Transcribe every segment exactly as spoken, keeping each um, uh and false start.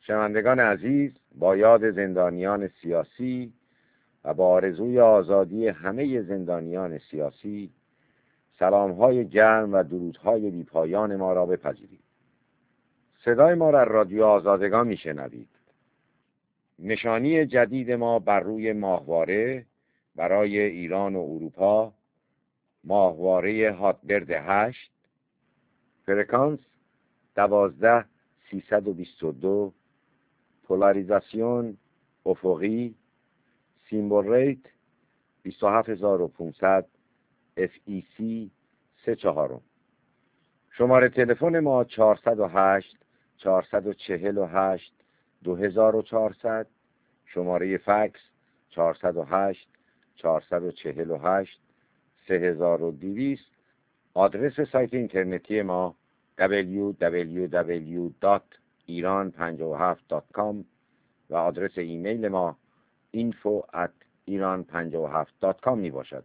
شنوندگان عزیز، با یاد زندانیان سیاسی و با آرزوی آزادی همه زندانیان سیاسی، سلام‌های گرم و درودهای بی‌پایان ما را بپذیرید. صدای ما را رادیو آزادگان میشنوید. نشانی جدید ما بر روی ماهواره برای ایران و اروپا، ماهواره هاتبرد هشت، فرکانس دوازده سیصد و بیست و دو، پولاریزاسیون افقی، سیمبل ریت بیست و هفت هزار و پانصد، اف ای سی سه چهارم. شماره تلفن ما چهارصد و هشت چهارصد و چهل و هشت دو هزار و چهارصد، شماره فکس چهارصد و هشت چهارصد و چهل و هشت سه هزار و دویست. آدرس سایت اینترنتی ما دبلیو دبلیو دبلیو دات ایران پنجاه و هفت دات کام و آدرس ایمیل ما اینفو ات ایران پنجاه و هفت دات کام می باشد.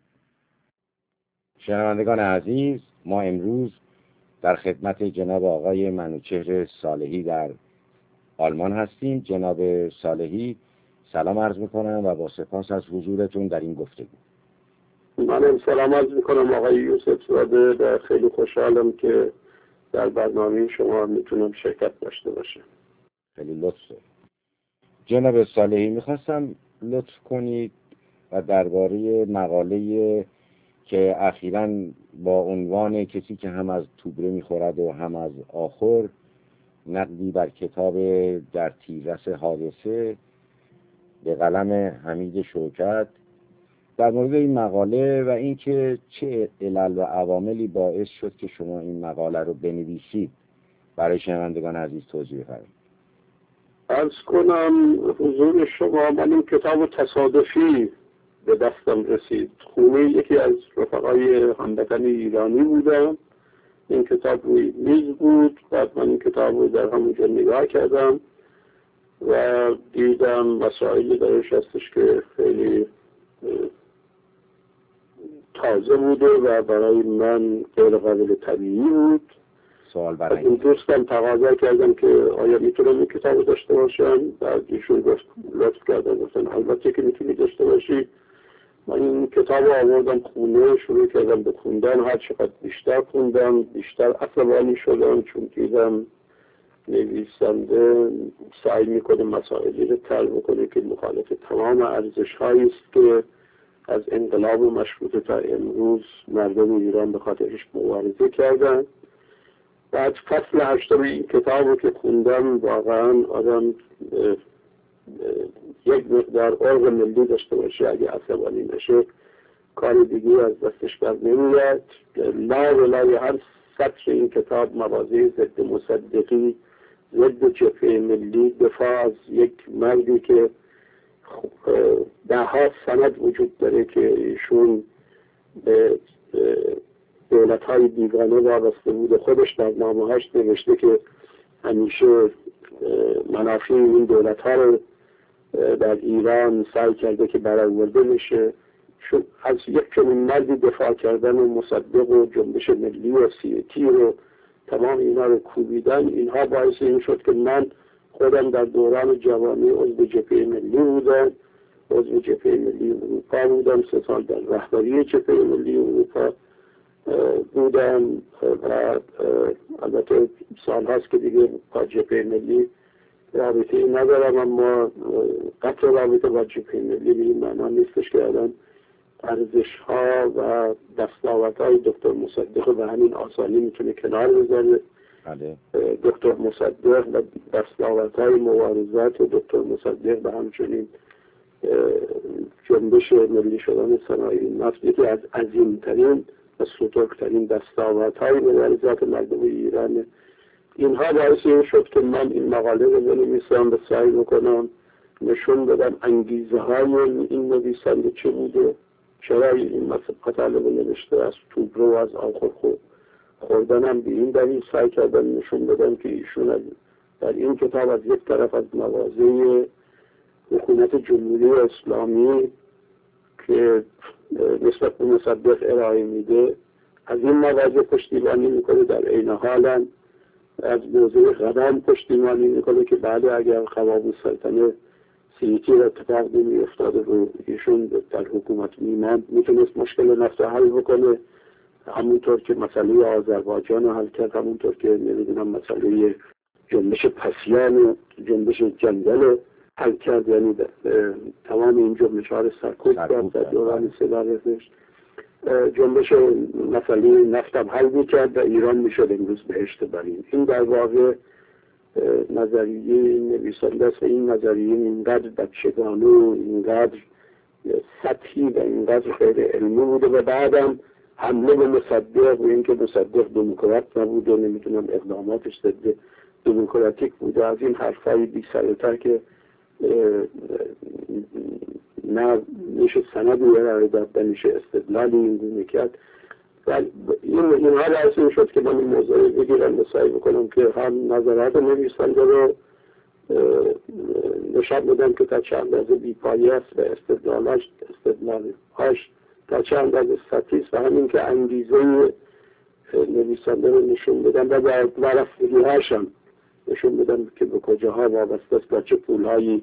شنوندگان عزیز، ما امروز در خدمت جناب آقای منوچهر صالحی در آلمان هستیم. جناب صالحی، سلام عرض میکنم و با سپاس از حضورتون در این گفتگو. منم سلام عرض میکنم آقای یوسف زاده و خیلی خوشحالم که در برنامه شما میتونم شرکت داشته باشم. خیلی لطف دارید. جناب صالحی، میخواستم لطف کنید و درباره مقاله که اخیراً با عنوان کسی که هم از توبره میخورد و هم از آخر، نقدی بر کتاب در تیررس حادثه به قلم حمید شوکت، در مورد این مقاله و اینکه چه علل و عواملی باعث شد که شما این مقاله رو بنویسید برای شنوندگان عزیز توضیح بفرمایید. عرض کنم حضور شما، من این کتاب تصادفی به دستم رسید. خونه یکی از رفقای هموطن ایرانی بودم، این کتاب روی میز بود. بعد من این کتاب رو در همونجا نگاه کردم و دیدم مسائلی درش هستش که خیلی تازه بوده و برای من غیر قابل طبیعی بود. سوال برای این دوستم تقاضا کردم که آیا میتونم این کتاب رو داشته باشم. بعد ایشون گفت لطف کردن، گفتن البته که میتونی داشته باشی. من این کتاب رو آوردم خونه، شروع کردم به خوندن. هر چقدر بیشتر خوندم بیشتر عصبانی شدم، چون دیدم نویسنده سعی میکنه مسائلی رو طرح بکنه که مخالف تمام ارزش هایی است که از انقلاب و مشروطه تا امروز مردم ایران به خاطرش مبارزه کردن. بعد فصل هشتم این کتاب رو که خوندم، واقعا آدم یک مقدار عرق ملی داشته باشه، اگه عصبانی نشه کار دیگه از دستش بر نمیاد. لا و لای هر سطر این کتاب مواضع ضد مصدقی، ضد جبهه ملی، دفاع از یک مردی که ده ها سند وجود داره که ایشون به دولت های بیگانه وابسته بوده. خودش در نامه هاش نوشته که همیشه منافع این دولت ها رو در ایران سعی کرده که برآورده میشه. از یک چنین مردی دفاع کردن و مصدق و جنبش ملی و سیاسی رو تمام اینا رو کوبیدن، اینها باعث این شد که من خودم در دوران جوانی عضو جبهه ملی بودم، عضو جبهه ملی اروپا بودم، سه سال در رهبری جبهه ملی اروپا بودم و البته سال هاست که دیگه با جبهه ملی رابطه ندارم، اما قطع رابطه با جبهه ملی به این معنا نیستش که الان ارزش ها و دستاورد های دکتر مصدق و همین آسانی میتونه کنار بذاره. دکتر مصدق و دستاورد های مبارزات و دکتر مصدق و همچنین جنبش ملی شدن صنایع نفت یکی از عظیمترین و سترگترین دستاورد های مبارزات مردم ایران. اینها باعث این شد که من این مقاله رو بنویسم و سعی میکنم نشون بدم انگیزه های این نویسنده چه بوده، چرا این مطالب رو نوشته، از توبره و از آخر خوردنم به این دلیل سعی کردم نشون بدم که ایشون در این کتاب از یک طرف از مواضع حکومت جمهوری اسلامی که نسبت به مصدق ارائه میده از این مواضع پشتیبانی میکنه، در عین حال از موضوع قوام پشتیبانی میکنه که بعد اگر قوام السلطنه سیتی اتفاق نمی افتاده و ایشون در حکومت میماند میتونست مشکل نفت حل بکنه، همونطور که مسئله آذربایجان حل کرد، همونطور که نمیدونم مسئله جنبش پسیان و جنبش جنگل حل کرد. یعنی تمام این جنبش ها رو سرکوب کرد در دوران صدارتش. جنبش مسئله نفت هم حل میکرد و ایران میشد امروز بهشت برین. این در واقع نظریه نویسنده است و این نظریه اینقدر بچگانه و اینقدر سطحی و اینقدر غیر علمی بوده و بعدم حمله به مصدق و اینکه مصدق دموکرات نبود و نمیتونم اقداماتش ضد دموکراتیک بوده، از این حرفای بی سر و ته که نه میشه سندی ارائه داد، نمیشه استدلالی این گونه کرد. و این اینها باعث این شد که من این موضوع بگیرم و سعی بکنم که هم نظرات نویسنده رو نشان بدم که تا چند اندازه بی‌پایه است و استدلالش استدلالش تا چند اندازه سطحی است و همین که انگیزه نویسنده رو نشون بدم و در ورفتگی‌هاش هم نشون بدم که به کجاها وابسته است و چه پولهایی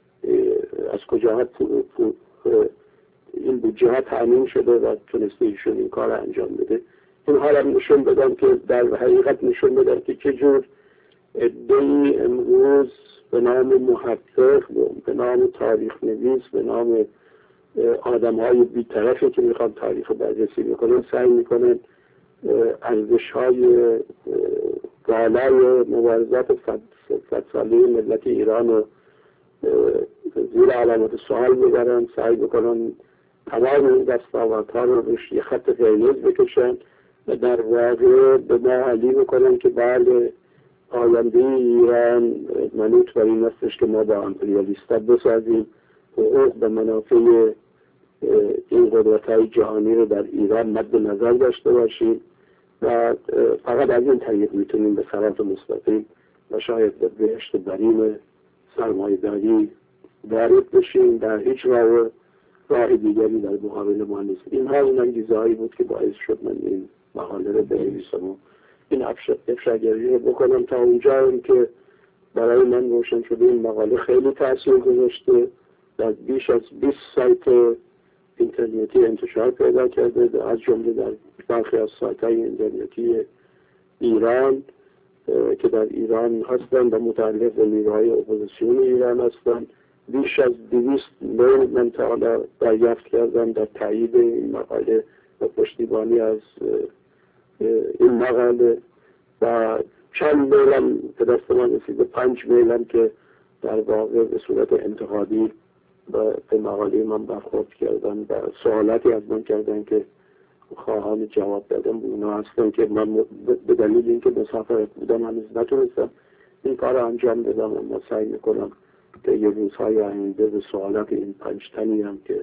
از کجاها پول, پول این بودجه ها تأمین شده و تونسته ایشون این کار انجام بده. این حالا نشون بدم که در حقیقت نشون بدم که چجور ادعی امروز به نام محقق، به نام تاریخ نویس، به نام آدم های بی‌طرفی که میخوان تاریخ بررسی میکنن سعی میکنن ارزش های بالای مبارزات صد ساله ملت ایران رو زیر علامت سوال ببرن، سعی بکنن تمام این دستاوردها رو روش یه خط قرمز بکشن و در واقع به ما علی بکنن که بله آینده ایران منوط بر این استش که ما با امپریالیستا بسازیم، حقوق به منافع این قدرت‌های جهانی رو در ایران مد نظر داشته باشیم و فقط از این طریق میتونیم به صراط مستقیم و شاید به بهشت برین سرمایه‌داری وارد بشیم. در هیچ راه راه دیگری در مقابل ما نیست. این ها اون انگیزه‌هایی بود که باعث شد من این مقاله رو بنویسم و این افشاگری رو بکنم تا اونجا که برای من روشن شده این مقاله خیلی تاثیر گذاشته، در بیش از بیست سایت اینترنتی انتشار پیدا کرده، از جمله در برخی از سایت‌های اینترنتی ایران که در ایران هستند و متعلق به نیروهای اپوزیسیون ایران هستند. بیش از دویست میل من تا حالا دریافت کردم در تایید این مقاله و پشتیبانی از این مقاله و چند میلم به دست من رسیده، پنج میلم که در واقع به صورت انتقادی به مقاله من برخورد کردن و سوالاتی از من کردن که خواهان جواب دادم به اونا هستن که من به دلیل اینکه مسافرت بودم هنوز نتونستم این کار رو انجام بدم و من سعی میکنم که یه روزهای آینده به سوالات این پنج تنی هم که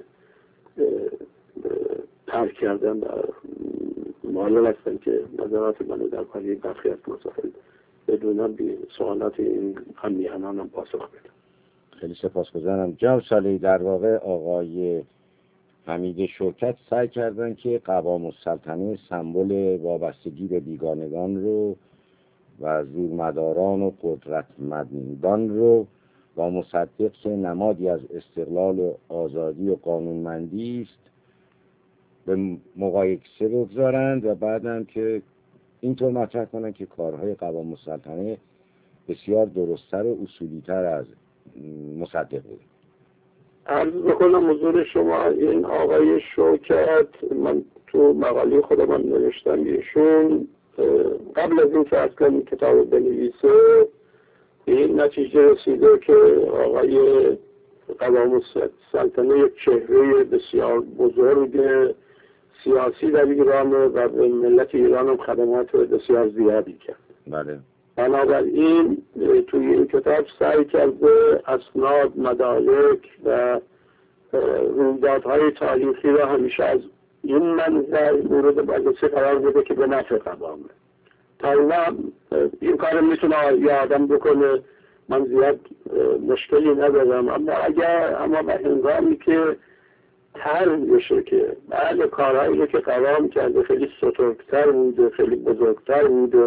ترک کردن و معلل هستن که نظرات من در پایی برخی از مسائل بدونم به سوالات این همیهنان هم پاسخ بدم. خیلی سپاسگزارم. جناب صالحی، در واقع آقای حمید شوکت سعی کردن که قوام السلطنه سمبل وابستگی به بیگانگان رو و زورمداران و قدرتمندان رو با مصدق که نمادی از استقلال و آزادی و قانونمندی است به مقایسه بگذارند و بعدم که اینطور مطرح کنند که کارهای قوام السلطنه بسیار درست‌تر و اصولی‌تر از مصدق بود. عرض بکنم حضور شما این آقای شوکت، من تو مقاله خودم هم نوشتم ایشون قبل از این که اصلا این کتاب بنویسه به این نتیجه رسیده که آقای قوام السلطنه یک چهره بسیار بزرگ سیاسی در ایران و به ملت ایران هم خدمات بسیار زیادی کرد. بله. بنابراین توی این کتاب سعی کرده اسناد، مدارک و رویدادهای تاریخی را همیشه از این منظر مورد بررسی قرار بده که به نفع قوامه. تا اینا این کار میتونه یه آدم بکنه، من زیاد مشکلی ندارم، اما اگر اما به هنگامی که طرح بشه که بله کارهایی که قوام کرده خیلی سترگتر بوده، خیلی بزرگتر بوده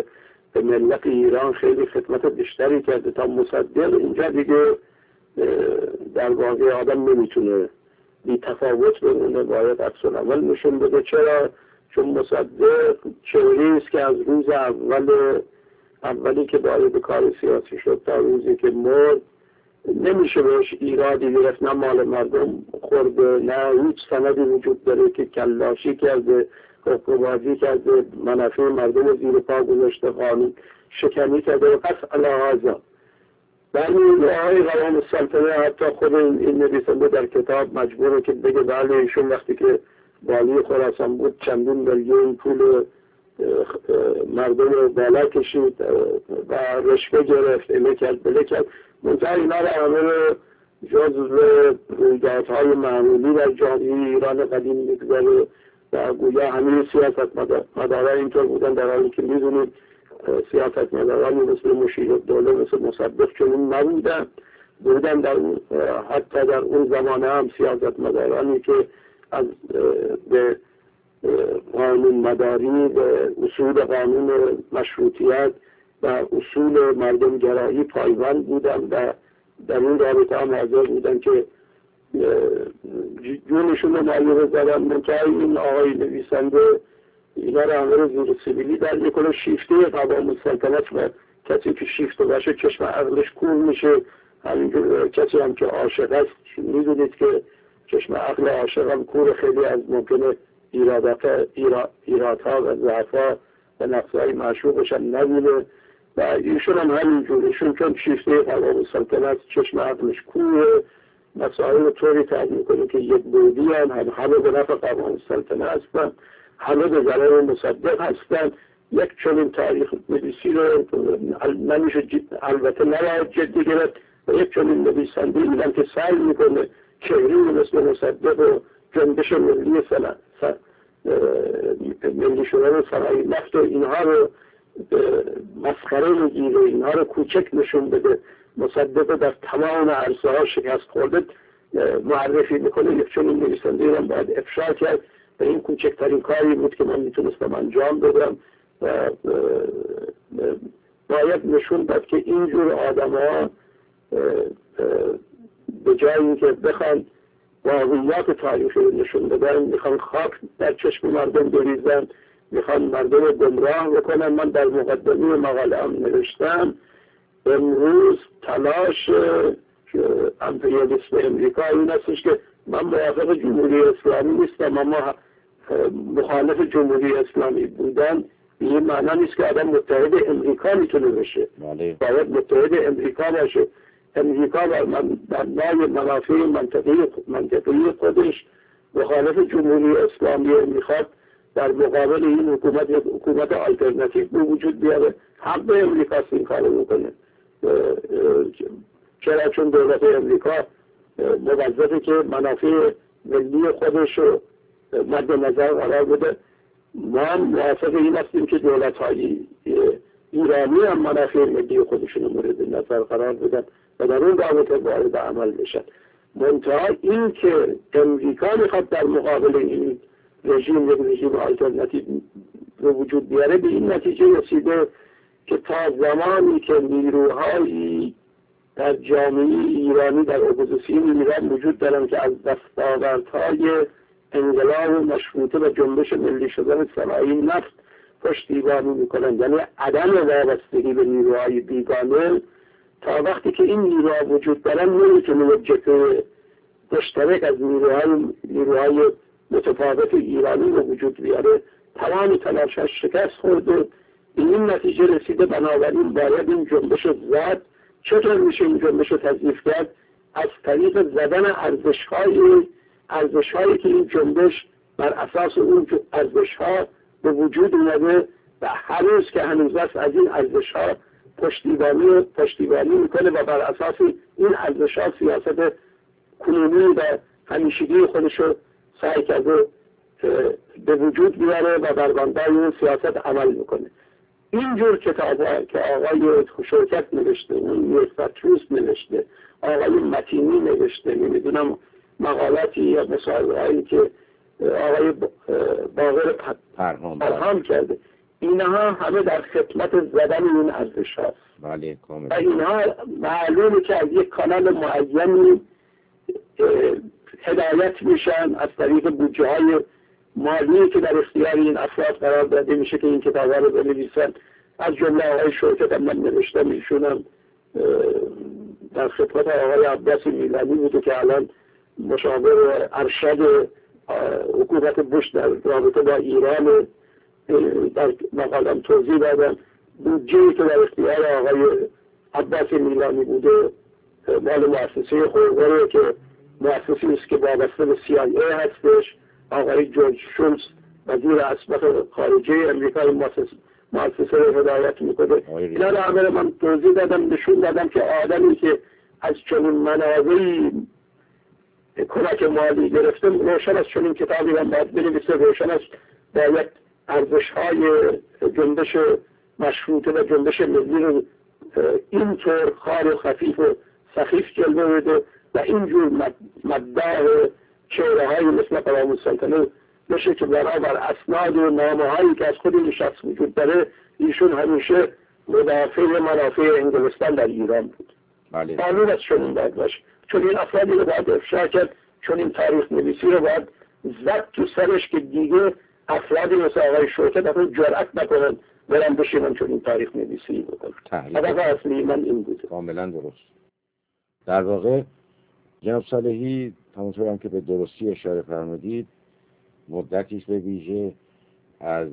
به ملت ایران خیلی خدمت بیشتری کرده تا مصدق. اینجا دیگه در واقع آدم نمیتونه بی تفاوت بمونه، باید عکس العمل نشون بده. چرا؟ چون مصدق چهره‌ای است که از روز اول اولی که وارد کار سیاسی شد تا روزی که مرد نمیشه بهش ایرادی گرفت، نه مال مردم خورده، نه هیچ سندی وجود داره که کلاشی کرده، حقوق‌بازی کرده، منافع مردم زیر پا گذاشته، قانون شکنی کرده. پس علاوه برمی آقای قوام السلطنه حتی خود این نویسنده در کتاب مجبوره که بگه بله ایشون وقتی که والی خراسان بود چندین میلیون پول مردم رو بالا کشید و رشوه گرفت، اله کرد بله کرد. منتها اینا رو همه رو جزو رویدادهای معمولی در جامعه ایران قدیم میگذاره و گویا همین سیاست مداران اینطور بودن، در حالی که میدونید سیاست مدارانی مثل مشیر الدوله مثل مصدق چنین نبودن. بودن در حتی در اون زمانه هم سیاست مدارانی که از به قانون مداری، به اصول قانون مشروطیت و اصول مردم گرایی پایبند بودن و در این رابطه هم حاضر بودن که جونشون رو مالی بذارن. منتها این آقای نویسنده اینا رو همه رو زیر سیبیلی در میکنه. شیفته قوام السلطنت و کسی که شیفته باشه چشم عقلش کور میشه. همینجور کسی هم که عاشق است، میدونید که چشم عقل عاشق هم کور، خیلی از ممکنه ایرادها و ضعفها و نقصهای معشوقش هم نبینه و ایشون هم همینجور. ایشون چون شیفته قوام السلطنت چشم عقلش کوره، مسائل طوری تعیین میکنه که یک بودی هم هم همه به نفع قوام السلطنه هستن، همه به ضرر مصدق هستن. یک چنین تاریخ نویسی رو نمیشه البته نباید جدی گرفت و یک چنین نویسنده میدن که سعی میکنه چهره‌ای مثل مصدق و جنبش ملی سنه ملی شدن صنایع نفت و اینها رو مسخره میگیره، اینها رو کوچک نشون بده. مصدق در تمام عرصه ها شکست خورده معرفی میکنه. یک چنین نویسنده رو باید افشا کرد و این کوچکترین کاری بود که من میتونستم انجام بدم و باید نشون داد که اینجور آدم ها به جای اینکه بخوان واقعیات تاریخی رو نشون بدن، میخوان خاک در چشم مردم بریزن، میخوان مردم رو گمراه بکنن. من در مقدمه مقاله هم نوشتم امروز تلاش امپریالیسم امریکا این هستش که من موافق جمهوری اسلامی نیستم، اما مخالف جمهوری اسلامی بودن این معنی نیست که آدم متحد امریکا میتونه بشه. باید متحد امریکا باشه. امریکا بر مبنای منافع منطقی منطقی خودش مخالف جمهوری اسلامی میخواد در مقابل این حکومت یک حکومت آلترناتیو به وجود بیاره. حق امریکا این کارو میکنه. چرا؟ چون دولت امریکا موظفه که منافع ملی خودش رو مد نظر قرار بده. ما موافق این هستیم که دولت‌های ایرانی هم منافع ملی خودشون رو مورد نظر قرار بدن و در اون رابطه وارد عمل بشن. منتها این که امریکا میخواد در مقابل این رژیم یک رژیم آلترناتیو به وجود بیاره، به این نتیجه رسیده که تا زمانی که نیروهایی در جامعه ایرانی در اپوزیسیون ایران وجود دارن که از دستاوردهای انقلاب و مشروطه و جنبش ملی شدن صنایع نفت پشتیبانی میکنن، یعنی عدم وابستگی به نیروهای بیگانه، تا وقتی که این نیروها وجود دارن نمیتونه یک جبهه مشترک از نیروهای نیروهای متفاوت ایرانی رو وجود بیاره. تمام تلاشش شکست خورده. این نتیجه رسیده. بنابراین باید این جنبش رو زد. چطور میشه این جنبش رو تضعیف کرد؟ از طریق زدن ارزش‌های ارزش‌هایی که این جنبش بر اساس اون ارزش‌ها به وجود اومده و هنوز که هنوز است از این ارزش‌ها پشتیبانی پشتیبانی میکنه و بر اساس این ارزش‌ها سیاست کنونی و همیشگی خودش رو سعی کرده به وجود بیاره و بر مبنای این سیاست عمل میکنه. اینجور کتاب‌ها که آقای شوکت نوشته، اون پطروس نوشته، آقای متینی نوشته، نمیدونم مقالاتی یا مصاحبه‌هایی که آقای باقر پرهام کرده، اینها همه در خدمت زدن این ارزش هست. بله کاملا. و اینها معلومه که از یک کانال معینی هدایت میشن از طریق بودجه های مالی که در اختیار این افراد قرار داده میشه که این کتاب ها رو بنویسن. از جمله آقای شوکت هم من نوشتم، ایشونم در خدمت آقای عباس میلانی بوده که الان مشاور ارشد حکومت بوش در رابطه با ایران. در مقالم توضیح دادم بودجه‌ای که در اختیار آقای عباس میلانی بوده مال مؤسسه خورگره که مؤسسه‌ای است که وابسته به سی آی ای هستش. آقای جورج شولز وزیر اسباب خارجه امریکا این مؤسسه رو هدایت میکنه. اینا رو همه من توضیح دادم، نشون دادم که آدمی که از چنین منابعی کمک مالی گرفته روشن از چنین کتابی هم باید بنویسه، روشن از باید ارزش‌های جنبش مشروطه و جنبش ملی رو اینطور خار و خفیف و سخیف جلوه بده و اینجور مدار چهره‌هایی مثل قوام السلطنه بشه که برابر اسناد و نامه‌هایی که از خود این شخص وجود داره ایشون همیشه مدافع منافع انگلستان در ایران بود. بله. معلوم است چنین باید باشه. چون این افرادی رو باید افشا کرد، چون این تاریخ نویسی رو باید زد تو سرش که دیگه افرادی مثل آقای شوکت اصلا جرأت نکنن برن بشینن چون این تاریخ نویسی بکنن. هدف اصلی من این بوده. کاملا درست. در واقع جناب صالحی همونطور هم که به درستی اشاره فرمودید مدتیش به ویژه از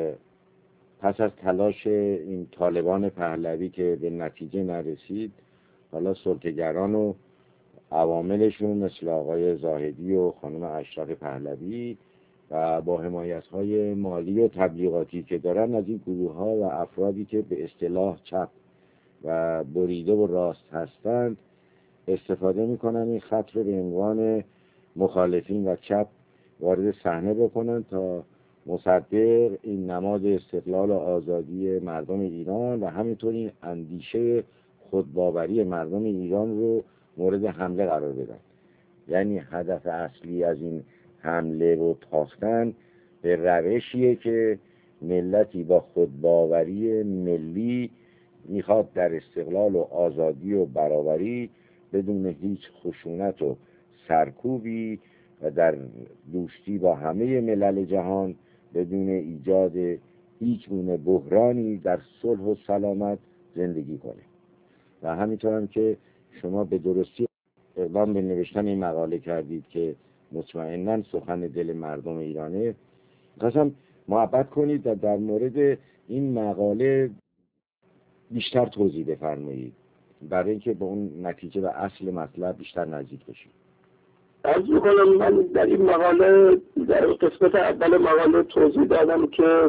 پس از تلاش این طالبان پهلوی که به نتیجه نرسید، حالا سلطه‌گران و عواملشون مثل آقای زاهدی و خانم اشرف پهلوی و با حمایت‌های مالی و تبلیغاتی که دارن از این گروه‌ها و افرادی که به اصطلاح چپ و بریده و راست هستند استفاده میکنن این خط رو به عنوان مخالفین و چپ وارد صحنه بکنن تا مصدق این نماد استقلال و آزادی مردم ایران و همینطور این اندیشه خودباوری مردم ایران رو مورد حمله قرار بدن. یعنی هدف اصلی از این حمله و تاختن به روشیه که ملتی با خودباوری ملی میخواد در استقلال و آزادی و برابری بدون هیچ خشونت و سرکوبی و در دوستی با همه ملل جهان بدون ایجاد هیچ گونه بحرانی در صلح و سلامت زندگی کنه. و همینطور هم که شما به درستی اقدام به نوشتن این مقاله کردید که مطمئناً سخن دل مردم ایرانه، خواستم محبت کنید و در مورد این مقاله بیشتر توضیح بفرمایید برای اینکه به اون نتیجه و اصل مطلب بیشتر نزدیک بشیم. عرض میکنم من در این مقاله در قسمت اول مقاله توضیح دادم که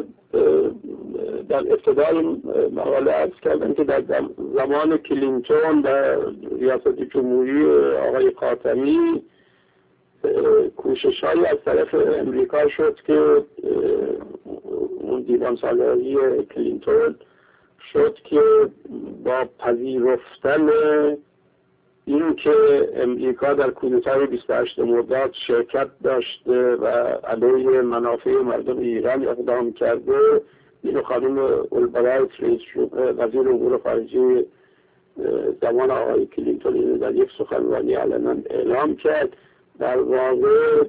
در ابتدای مقاله عرض کردم که در زمان کلینتون و ریاست جمهوری آقای خاتمی کوشش های از طرف امریکا شد که اون دیوان سالاری کلینتون شد که با پذیرفتن این که امریکا در کودتای بیست و هشتم مرداد شرکت داشته و علیه منافع مردم ایران اقدام کرده، این خانم اولبرایت وزیر امور خارجه زمان آقای کلینتون در یک سخنرانی علنا اعلام کرد. در واقع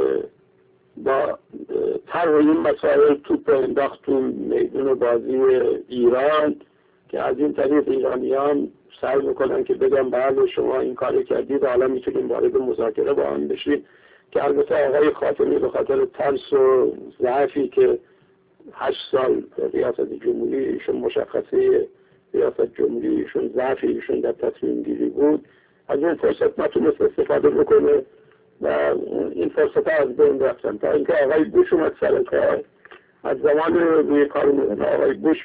با طرح این مسائل توپ انداخت تو میدون بازی ایران که از این طریق ایرانیان سعی میکنن که بگم بله شما این کاری کردید حالا میتونیم وارد مذاکره با آن بشید، که البته آقای خاتمی به خاطر ترس و ضعفی که هشت سال ریاست جمهوری ایشون مشخصه ریاست جمهوری ایشون ضعفی ایشون در تصمیم گیری بود، از این فرصت نتونست استفاده بکنه و این فرصت ها از بین رفتن تا اینکه آقای بوش اومد سر کار. از زمان روی کار آقای بوش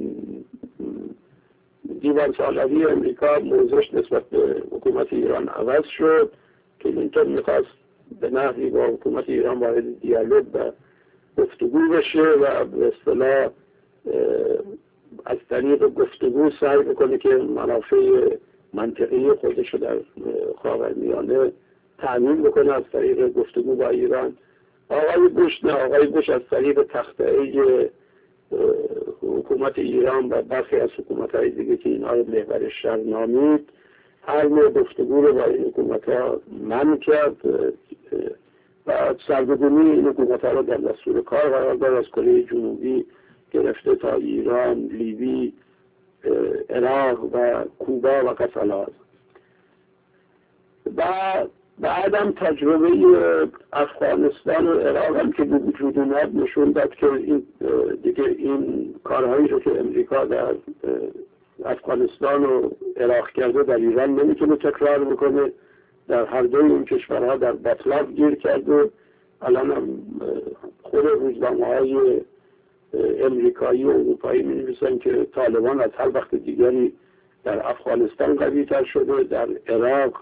دیوان سالاری امریکا موضوعش نسبت به حکومت ایران عوض شد. کلینتون میخواست به نحوی با حکومت ایران وارد دیالوگ و گفتگو بشه و به اصطلاح از طریق گفتگو سعی بکنه که منافع منطقی خودش رو در خاورمیانه تأمین بکنه از طریق گفتگو با ایران. آقای بوش نه، آقای بوش از طریق تخطئه حکومت ایران و برخی از حکومت‌های دیگه که اینها رو محور شر نامید هر نوع گفتگو رو با این حکومت‌ها منع کرد و سرگردونی این حکومت‌ها رو در دستور کار قرار داد، از کره جنوبی گرفته تا ایران، لیبی، عراق و کوبا و قفلات. و بعدم تجربه افغانستان و عراق هم که به وجود اومد نشون داد که این دیگه این کارهایی رو که امریکا در افغانستان و عراق کرده در ایران نمیتونه تکرار بکنه. در هر دوی این کشورها در باطلاق گیر کرده. الان هم خود روزنامه‌های امریکایی و اروپایی می نویسن که طالبان از هر وقت دیگری در افغانستان قوی تر شده. در عراق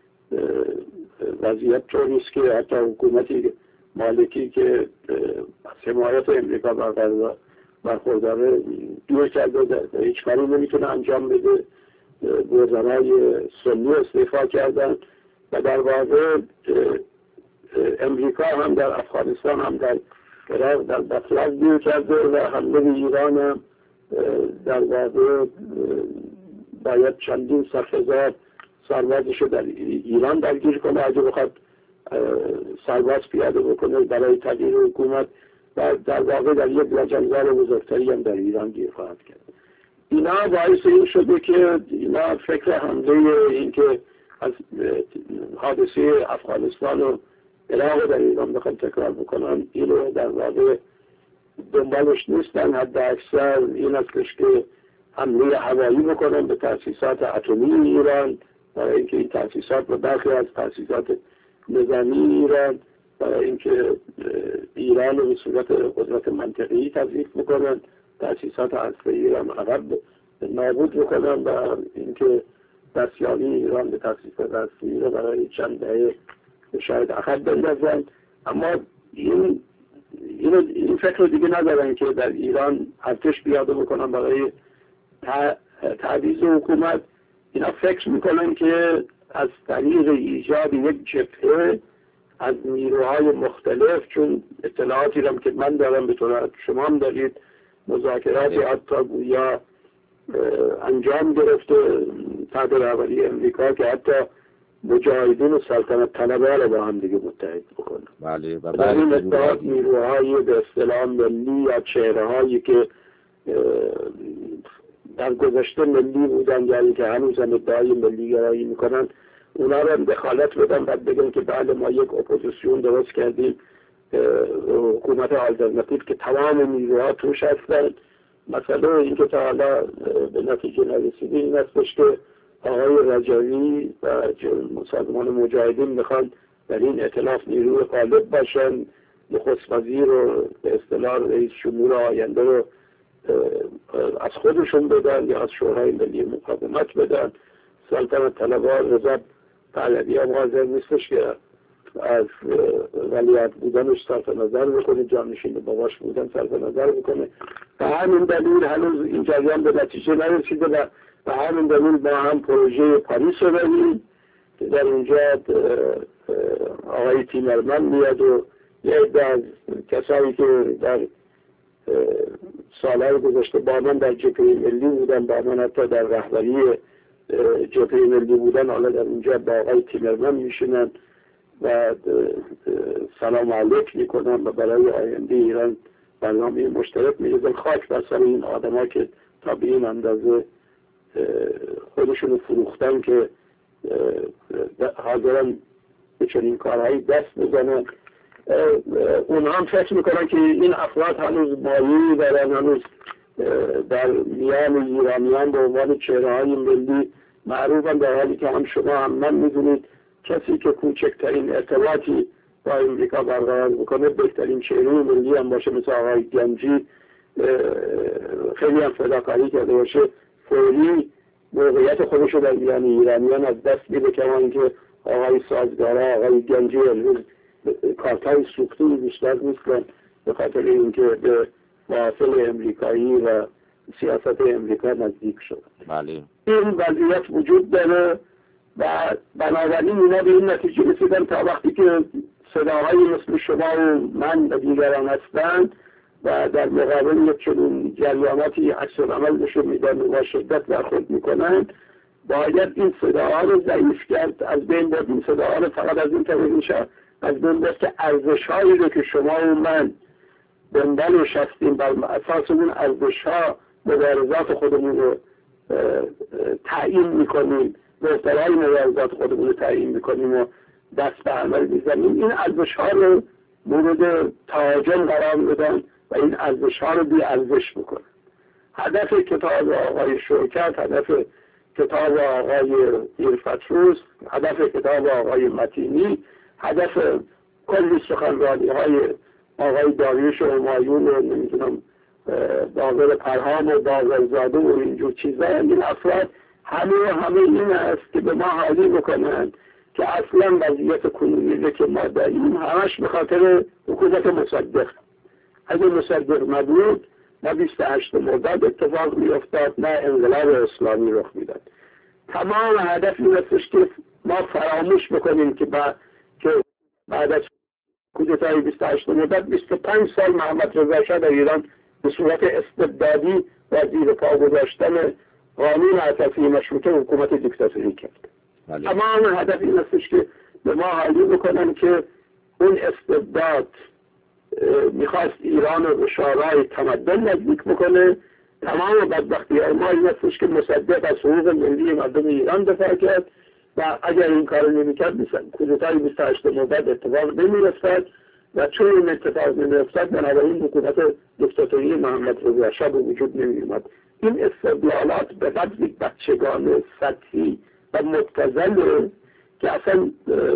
وضعیت طوری است که حتی حکومتی مالکی که حمایت امریکا برخورداره دور کرده، هیچ کاری نمیتونه انجام بده. وزرای سنی استعفا کردن و در واقع امریکا هم در افغانستان هم در عراق در باطلاق گیر کرده و حمله به ایران هم در واقع باید چندین صد هزار سربازش در ایران درگیر کنه اگه بخواد سرباز پیاده بکنه برای تغییر حکومت و در واقع در یک لجنزار بزرگتری هم در ایران گیر خواهد کرد. اینا باعث این شده که اینا فکر حمله این که از حادثه افغانستان و عراق در ایران بخواد تکرار بکنن اینو در واقع دنبالش نیستن. حد اکثر این استش که حمله هوایی بکنن به تأسیسات اتمی ایران برای اینکه این تأسیسات و برخی از تأسیسات نظامی ایران برای اینکه ایران رو به صورت قدرت منطقی تضعیف بکنن، تأسیسات هسته ایران عقب نابود بکنن و اینکه دستیابی ایران به تأسیسات هسته‌ای رو برای چند دهه شاید عقب بندازن. اما این اینو این فکر رو دیگه ندارن که در ایران ارتش پیاده بکنن برای تعویض حکومت. اینا فکر میکنن که از طریق ایجاد یک جبهه از نیروهای مختلف، چون اطلاعاتی هم که من دارم به طور شما هم دارید مذاکراتی حتی گویا انجام گرفته تحت رهبری امریکا که حتی مجاهدین و سلطنت طلبه رو با هم دیگه متحد بکنن. بله و در این اتحاد نیروهای به اصطلاح ملی یا چهره هایی که در گذشته ملی بودن یعنی که هنوز هم ادعای ملی گرایی میکنن اونا رو دخالت بدن بعد بگن که بله ما یک اپوزیسیون درست کردیم، حکومت آلترناتیو که تمام نیروها توش هستن. مثلا اینکه تا حالا به نتیجه نرسیده این هستش که آقای رجوی و سازمان مجاهدین میخوان در این ائتلاف نیروی غالب باشن، نخست وزیر و به اصطلاح رئیس جمهور آینده رو از خودشون بدن یا از شورای ملی مقاومت بدن. سلطنت طلبها رضا پهلوی هم حاضر نیستش که از ولیعهد بودنش صرف نظر بکنه، جانشین باباش بودن صرف نظر بکنه. به همین دلیل هنوز این جریان به نتیجه نرسیده و به همین دلیل ما هم پروژه پاریس رو داریم که در اینجا آقای تیمرمن میاد و یه عده از کسایی که در سالهای گذشته با من در جبهه ملی بودن، با من حتی در رهبری جبهه ملی بودن، حالا در اینجا با آقای تیمرمن میشینن و سلام علیک میکنن و برای آینده ایران برنامه مشترک میریزن. خاک بر سر این آدم ها که تا به این اندازه خودشون فروختن که حاضرن به چنین کارهایی دست بزنن. اونها هم فکر میکنن که این افراد هنوز مایه‌ای دارن، هنوز در میان ایرانیان به عنوان چهره‌های ملی معروفن، در حالی که هم شما هم من میدونید کسی که کوچکترین ارتباطی با امریکا برقرار بکنه بهترین چهره ملی هم باشه مثل آقای گنجی خیلی هم فداکاری کرده باشه فوری موقعیت خودشو در میان ایرانیان از دست میده، کما اینکه آقای سازگارا آقای گنجی امروز کارتای سوختی بیشتر نیستن به خاطر اینکه به معافل امریکایی و سیاست امریکا نزدیک شد. بله. این وضعیت وجود داره و بنابراین اینا به این نتیجه رسیدن تا وقتی که صداهایی مثل شما و من و دیگران هستند و در مقابل یک چنین جریاناتی عکس العمل نشون میدن و شدت برخورد میکنن، باید این صداها رو ضعیف کرد، از بین برد. این صداها رو فقط از این طریق میشه از بین برد که ارزش‌هایی رو که شما و من دنبال نشستیم بر اساس اون ارزش‌ها مبارزات خودمون رو تعیین میکنیم، محتوای مبارزات خودمون رو تعیین میکنیم و دست به عمل میزنیم، این ارزش‌ها رو مورد تهاجم قرار میدن و این ارزش‌ها رو بی ارزش میکنن. هدف کتاب آقای شوکت، هدف کتاب آقای ایرفتروس، هدف کتاب آقای متینی، هدف کلی سخنرانی های آقای داریوش و همایون و نمیدونم باقر پرهام و باقرزاده و اینجور چیزا، این افراد همه و همه این است که به ما حالی بکنن که اصلا وضعیت کنونی که ما داریم همش به خاطر حکومت مصدق. اگه مصدق نبود نه بیست و هشت مرداد اتفاق می افتاد، نه انقلاب اسلامی رخ میداد. تمام هدف این استش که ما فراموش بکنیم که بعد که بعد از کودتای بیست و هشت مرداد بیست و پنج سال محمد رضا شاه در ایران به صورت استبدادی و زیر پا گذاشتن قانون اساسی مشروطه حکومت دیکتاتوری کرد. تمام هدف این استش که به ما حالی بکنن که اون استبداد میخواست ایران رو به شورای تمدن نزدیک بکنه. تمام بدبختی های ما این استش که مصدق از حقوق ملی مردم ایران دفاع کرد و اگر این کار نمیکرد کودتای بیست و هشت مرداد اتفاق نمیافتاد و چون این اتفاق نمیافتاد بنابراین حکومت دیکتاتوری محمد رضا شاه به وجود نمیومد. این استدلالات به قدری بچگانه، سطحی و مبتذل که اصلا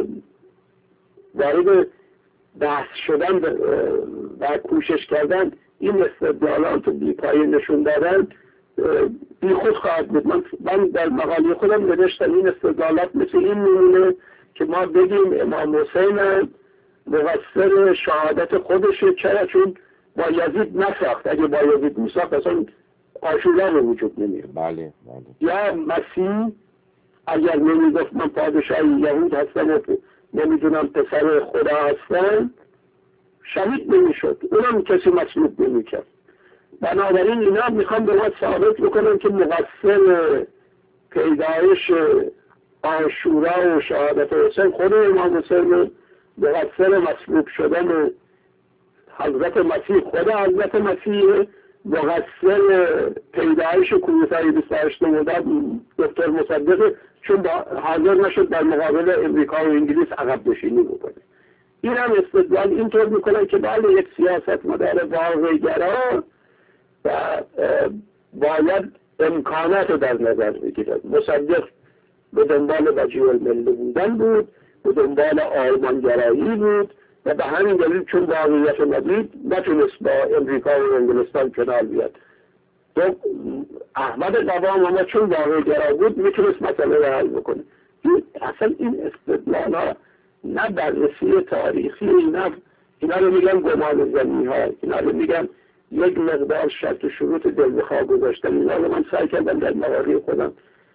وارد بحث شدن و کوشش کردن این استدلالات بی پایه نشون دادن بی خود خواهد بود. من, من در مقاله خودم نوشتم این استدلالات مثل این میمونه که ما بگیم امام حسین مقصر شهادت خودشه. چرا؟ چون با یزید نساخت. اگه با یزید میساخت اصلا عاشورا به وجود نمیاد. بله بله. یا مسیح اگر نمیگفت من پادشاه یهود هستم و نمیدونم پسر خدا هستم شهید نمیشد، اونم کسی مصلوب نمیکرد. بنابراین اینا میخوان به ما ثابت بکنن که مقصر پیدایش عاشورا و شهادت حسین خود امام حسین، مقصر مصلوب شدن حضرت مسیح خود حضرت مسیح، مقصر پیدایش کودتای بیست و هشت مرداد دکتر مصدق چون حاضر نشد در مقابل امریکا و انگلیس عقب نشینی بکنه. این هم استدلال اینطور میکنن که بله یک سیاست مدار واقع‌گرا و باید امکانات در نظر بگیرد. مصدق به دنبال وجیه الملل بودن بود، به دنبال آلمانگرایی بود و به همین دلیل چون واقعیت ندید نتونست با امریکا و انگلستان کنار بیاد. تو احمد قوام اما چون واقع‌گرا بود میتونست مسئله رو حل بکنه. اصلا این استدلال ها نه بررسی تاریخی، اینا اینا رو میگن گمان زنی ها، اینا رو میگن یک مقدار شرط و شروط دل بخواه گذاشتن. اینا رو من سعی کردم در مقاله خودم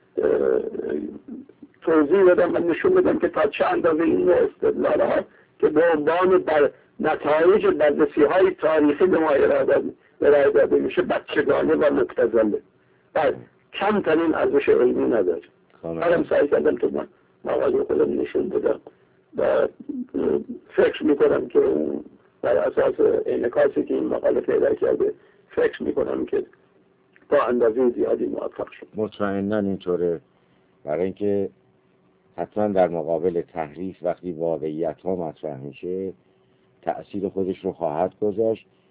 توضیح بدم و نشون بدم که تا چه اندازه این استدلال ها که به عنوان بر نتایج بررسی های تاریخی به ما ارائه داده میشه بچگانه و مبتذله و کمترین ارزش علمی نداره. منم سعی کردم تو من مقاله خودم نشون بدم و فکر میکنم که بر اساس انعکاسی که این مقاله پیدا کرده فکر میکنم که تا اندازه زیادی موفق شد. مطمئناً اینطوره، برای اینکه حتما در مقابل تحریف وقتی واقعیت ها مطرح میشه تأثیر خودش رو خواهد گذاشت